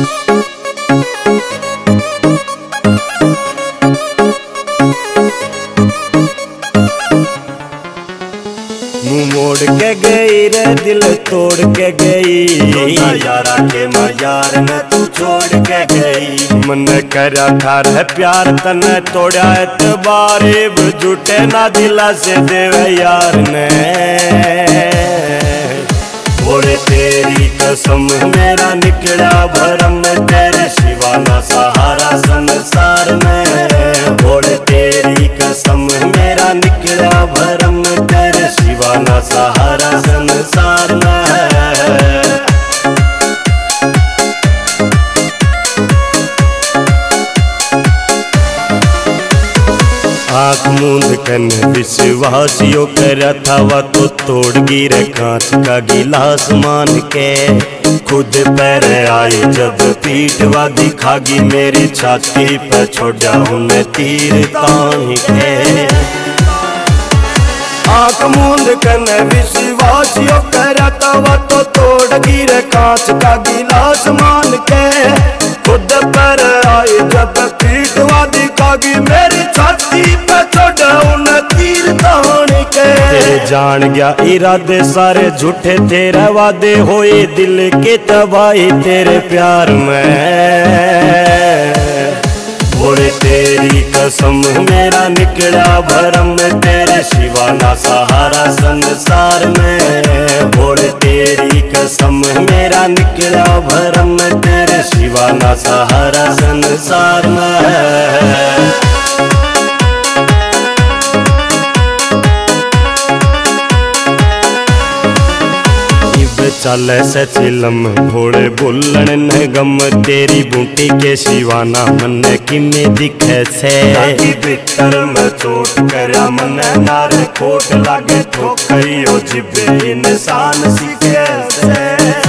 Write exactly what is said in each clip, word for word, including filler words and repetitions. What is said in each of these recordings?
मुँह मोड़ के गई रे दिल तोड़ के गई, यारा के मजार ने तू छोड़ के गई। मन करा थार है प्यार तने तोड़ा एतबारे झूठे ना दिला से देवे यार ने। बोले तेरी कसम मेरा निकला भरम, तेरे सिवा ना सहारा संसार में। बोले तेरी कसम मेरा निकला भरम, तेरे सिवा ना सहारा संसार में। आँख मूंद कन विश्वास यो करा था वा तो तोड़ गिरे कांच का गिलास मान के। खुद पैर आई जब पीटवा दिखागी मेरी छाती पर छोड़ा उन्हें तीर तान के। आँख मूंद कन विश्वास यो करा था वा तो तोड़ गिरे कांच का गिलास मान के। खुद पैर आई जब पीटवा दिखागी मेरी छाती पे छोड़ा उन्हें तीर तान के। तेरे जान गया इरादे सारे झूठे तेरे वादे होए दिल के तबाही तेरे प्यार में। बोले तेरी कसम मेरा निकला भरम, तेरे सिवा ना सहारा संसार में। बोले तेरी कसम मेरा निकला भरम, तेरे सिवा ना सहारा संसार में। चल से चिलम घोड़े बुल्लन न गम, तेरी बूटी के शिवाना मन किमे दिखे से। भीतर में चोट करा मन नारे खोट लागे ठोकरियो जिबे इंसान सीखे से।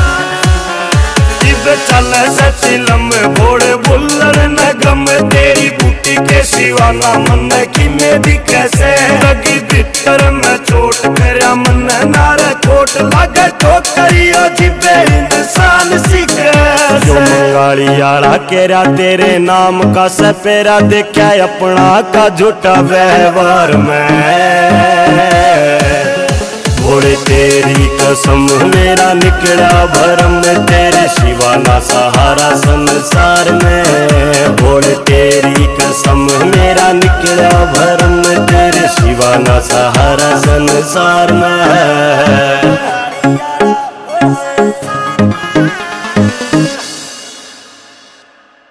चल से चिलम घोड़े बुल्लन न गम, तेरी बूटी के शिवाना मन किमे दिखे से। लगी भीतर में चोट करा मन नारे खोट लागे ठोकरियो जिबे इंसान सीखे। जो मंगाली आड़ा केरा तेरे नाम का सपेरा देखा अपना का झूठा व्यवहार में। बोले तेरी कसम मेरा निकला भरम, तेरे सिवा ना सहारा संसार में। बोले तेरी कसम मेरा निकला भरम, तेरे सिवा ना सहारा संसार में।